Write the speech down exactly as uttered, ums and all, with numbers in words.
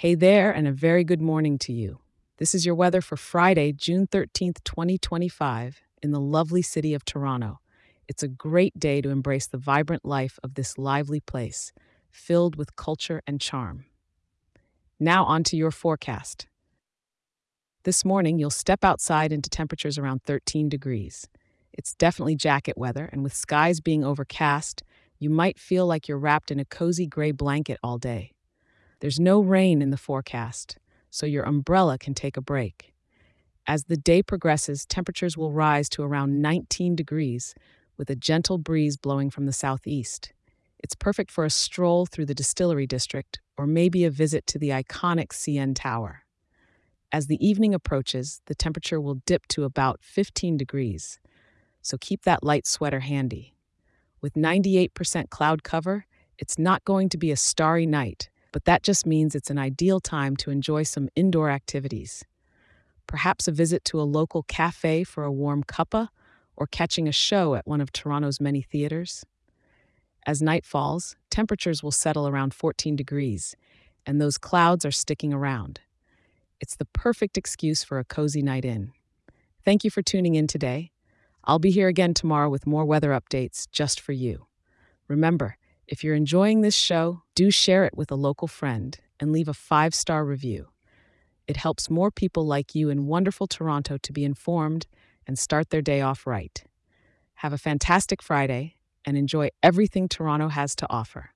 Hey there, and a very good morning to you. This is your weather for Friday, June thirteenth, twenty twenty-five, in the lovely city of Toronto. It's a great day to embrace the vibrant life of this lively place, filled with culture and charm. Now, on to your forecast. This morning, you'll step outside into temperatures around thirteen degrees. It's definitely jacket weather, and with skies being overcast, you might feel like you're wrapped in a cozy gray blanket all day. There's no rain in the forecast, so your umbrella can take a break. As the day progresses, temperatures will rise to around nineteen degrees, with a gentle breeze blowing from the southeast. It's perfect for a stroll through the Distillery District or maybe a visit to the iconic C N Tower. As the evening approaches, the temperature will dip to about fifteen degrees, so keep that light sweater handy. With ninety-eight percent cloud cover, it's not going to be a starry night, but that just means it's an ideal time to enjoy some indoor activities. Perhaps a visit to a local cafe for a warm cuppa, or catching a show at one of Toronto's many theaters. As night falls, temperatures will settle around fourteen degrees, and those clouds are sticking around. It's the perfect excuse for a cozy night in. Thank you for tuning in today. I'll be here again tomorrow with more weather updates just for you. Remember, if you're enjoying this show, do share it with a local friend and leave a five-star review. It helps more people like you in wonderful Toronto to be informed and start their day off right. Have a fantastic Friday and enjoy everything Toronto has to offer.